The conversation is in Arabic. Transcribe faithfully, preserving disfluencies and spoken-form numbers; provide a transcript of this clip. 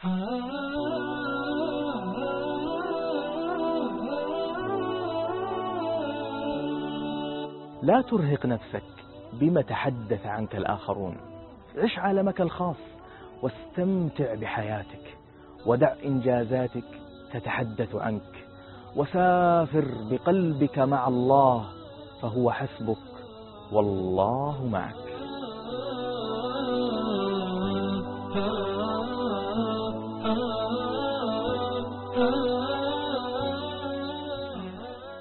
لا ترهق نفسك بما تحدث عنك الآخرون. عش عالمك الخاص واستمتع بحياتك، ودع إنجازاتك تتحدث عنك، وسافر بقلبك مع الله، فهو حسبك والله معك.